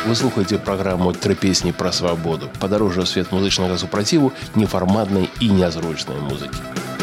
Вы слухаеце праграму «Тры песні пра свабоду». Падарожжа ў свет музычнага супраціву, нефарматнай і нязручнай музыкі.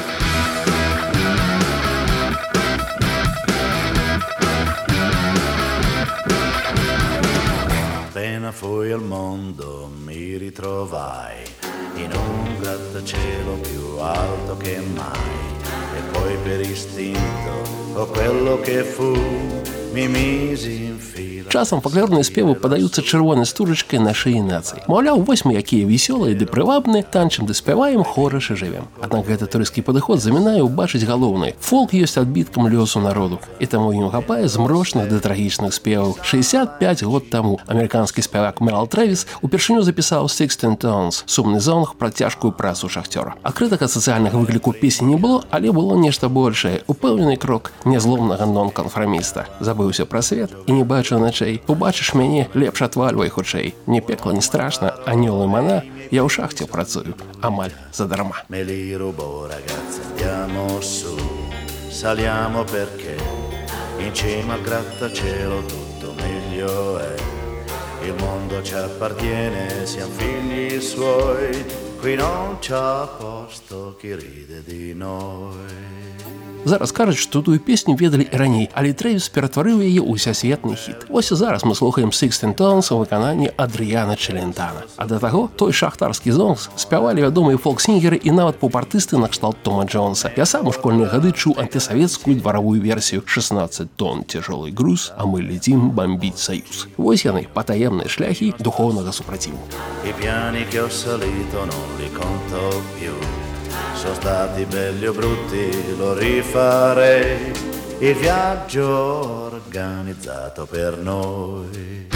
Appena fui al mondo mi ritrovai in un grattacielo più alto che mai e poi per istinto o quello che fu mi misi in fila. Часам фальклорныя спевы падаюцца чырвонай стужачкай на шыі нацыі. Маўляў, вось мы якія весёлыя ды прывабныя, танчым ды спяваем, хораша жывем. Аднак гэты турысцкі падыход замінае ўбачыць галоўнае. Фолк ёсць адбіткам лёсу народу, і таму ім хапае змрочных ды трагічных спеваў. 65 год таму амерыканскі спявак Мерл Трэвіс упершыню запісаў «Sixteen Tones» – сумны зонг пра цяжкую працу шахцёра. А крытыка сацыяльнага выкліку песні не было, але было нешта большае. Упэўнены крок нязломнага нон-канфарміста. Забыўся пра свет і не бачу начэй. Убачыш мяне, лепш отвальвай хутчэй. Не пекла, не страшна, анёл і мана, я ў шахце працую, амаль задарма. Me li rubo ragazzi, andiamo su, saliamo perché in cima al grattacielo tutto meglio è. Il mondo ci appartiene, siamo figli suoi, qui non c'ha posto chi ride di noi. Зараз кажуць, што тую песню ведалі і раней, але Трэвіс ператварыў яе ў усесветны хіт. Вось і зараз мы слухаем «Sixteen Tones» у выкананні Адрыяна Челентана. А да таго, той шахтарскі зонг спявалі вядомыя фолк-сінгеры і нават поп-артысты накшталт Тома Джонса. Я сам у школьныя гады чуў антысавецкую дваравую версію «16 тонн тяжелый груз, а мы летим бомбить союз». Вось яны, патаемныя шляхі духоўнага супраціву. I piani che ho salito non li conto più. Sono stati belli o brutti, lo rifarei, il viaggio organizzato per noi.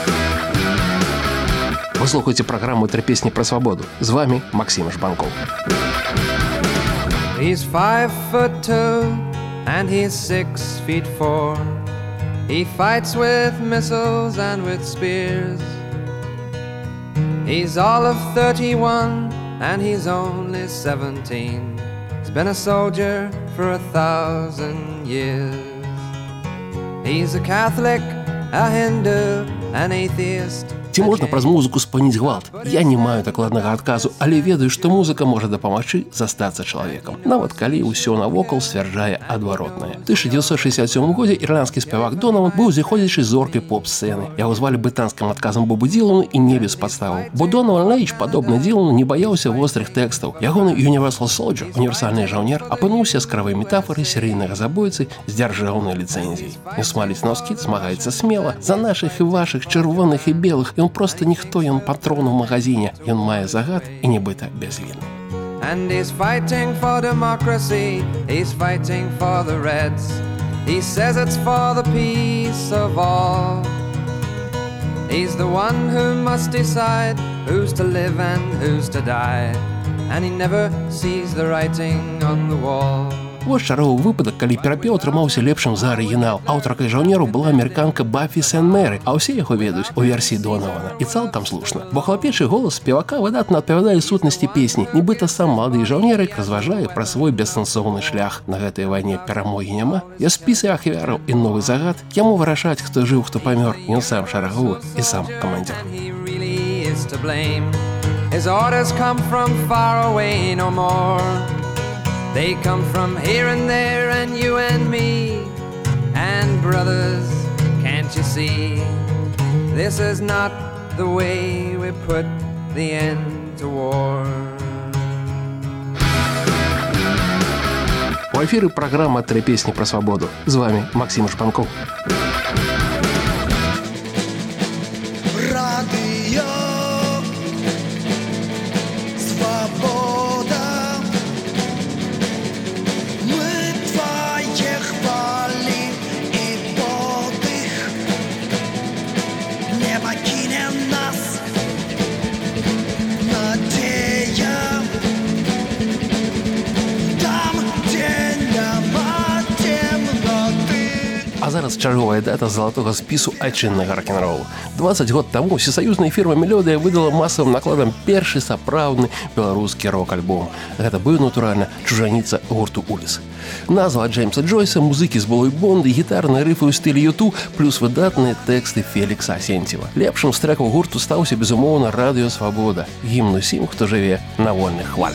Вы слухаеце праграму «Тры песні пра свабоду». З вами Максим Жбанков. He's 5'2" and he's 6'4". He fights with missiles and with spears. He's all of 31 and he's only 17. He's been a soldier for 1,000 years. He's a Catholic, a Hindu, an atheist. Ці можна праз музыку спыніць гвалт? Я не маю дакладнага адказу, але ведаю, што музыка можа дапамагчы застацца чалавекам. Нават калі ўсё навокал сцвярджае адваротнае. У 1967 годзе ірландскі спявак Донаван быў зыходзячай зоркай поп-сцэны. Яго звалі брытанскім адказам Бобу Ділану і не без падставаў. Бо Донаван Лейч, падобна Ділану, не баяўся вострых тэкстаў. Ягоны «Universal Soldier» – універсальны жаўнер, апынуўся яскравай метафорай серыйнага забойцы з дзяржаўнай ліцэнзіяй. Не смаліць носкіт змагаецца смела за нашых і вашых чырвоных і белых. Ён проста ніхто, ён патрон у магазине. Ён мае загад і нібыта бязвінны. And he's fighting for democracy, he's fighting for the Reds. He says it's for the peace of all. He's the one who must decide who's to live and who's to die. And he never sees the writing on the wall. Вось чаровы выпадак, калі перапеў атрымаўся лепшым за арыгінал. Аўтаркай жаўнеру была амерыканка Баффі Сен-Мэры, а ўсе яго ведаюць у версіі Донавана. І цалкам слушна, бо хлапечы голас спевака выдатна адпавядае сутнасці песні. Нібыта сам малады жаўнерык разважае пра свой бессэнсоўны шлях. На гэтай вайне перамогі няма. Ёсць спісы ахвяраў і новы загад. Яму вырашаць, хто жыў, хто памёр. Ён сам шараговы і сам камандзір. His orders come from far away no more. They come from here and there and you and me. And brothers, can't you see? This is not the way we put the end to war. У эфіры праграма «Тры песні пра свабоду». З вами Максим Жбанков. зараз чарговая дата залатога спісу айчыннага рок-н-ролу. 20 год таму всесаюзная фірма «Мелодыя» выдала масавым накладам першы сапраўдны беларускі рок-альбом. Гэта быў, натуральна, чужаніца гурту «Улис». Назва ад Джеймса Джойса, музыкі з былой Бонды, гітарныя рыфы ў стылі Юту, плюс выдатныя тэксты Фелікса Асенцева. Лепшым з трэкаў гурту стаўся, безумоўна, «Радыё Свабода», гімн усім, хто жыве на вольных хвалях.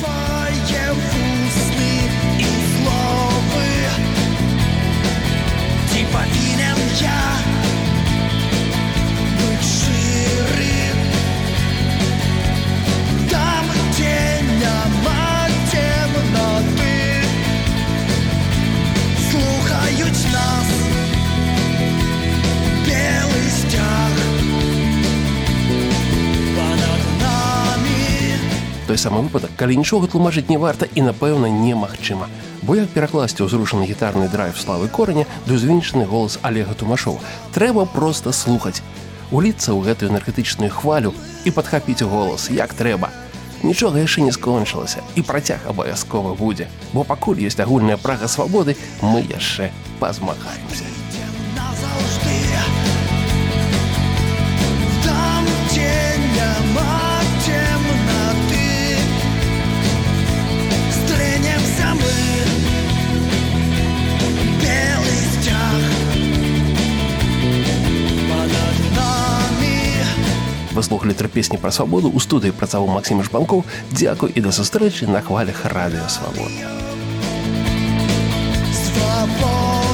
Той самы выпадак, калі нічога тлумачыць не варта і, напэўна, немагчыма. Бо як перакласці ўзрушаны гітарны драйв Славы Кораня ды ўзвінчаны голас Олега Тумашова? Трэба проста слухаць, уліцца ў гэтую энергетычную хвалю і падхапіць голас, як трэба. Нічога яшчэ не скончылася, і працяг абавязкова будзе, бо пакуль ёсць агульная прага свабоды, мы яшчэ пазмагаемся. Вы слухали 3 песні пра свабоду. У студыі працаваў Максім Жбанкоў. Дзякуй і да сустрэчы на хвалях Радыё Свабода.